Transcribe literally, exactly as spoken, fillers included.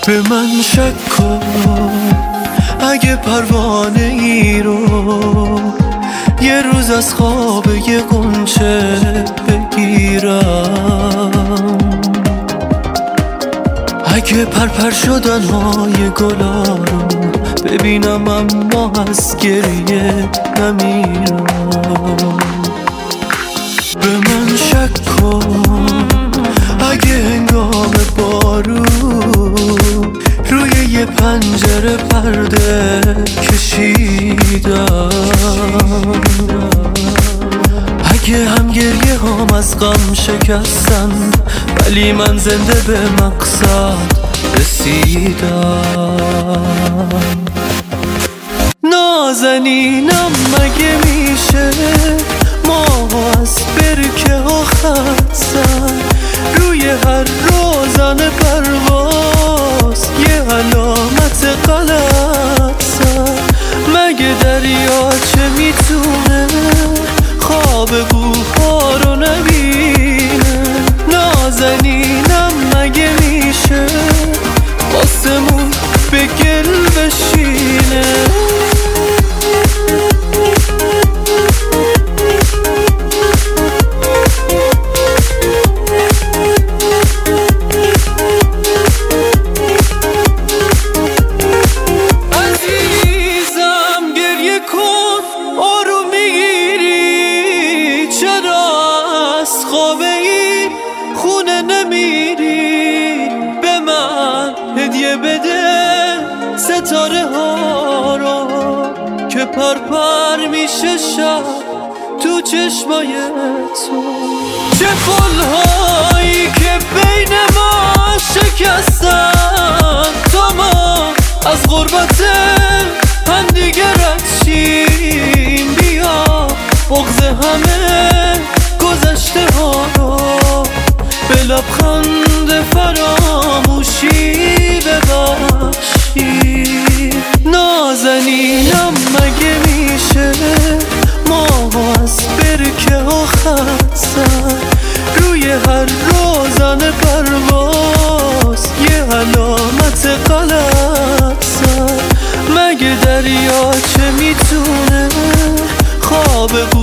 به من شک کن اگه پروانه ای رو یه روز از خواب یه غنچه بگیرم، اگه پرپر شدن های گلا رو ببینم اما از گریه نمیرم. به من شک کن اگه هنگام بارون روی یه پنجره پرده کشیدم، اگه هم گریه هم از غم شکستن ولی من زنده به مقصد رسیدم. نازنینم مگه میشه ما از برکه ها خستن روی هر روزن پرواز یه علامت غلط سن؟ مگه دریا چه میتونه خواب بوها رو نبینه؟ نازنینم مگه میشه آسمون به گل بشینه؟ خونه نمیری به من هدیه بده ستاره ها رو که پرپر میشه شب تو چشمای تو. چه پلهایی که بین ما شکستن تا ما از غربت هم دیگه رد شیم. بیا بغض همه گذشته ها رو به لبخند فراموشی ببخشی. نازنینم مگه میشه ما از برکه ها خستن روی هر روزن پرواز یه علامت غلط سن؟ مگه دریا چه میتونه خواب بود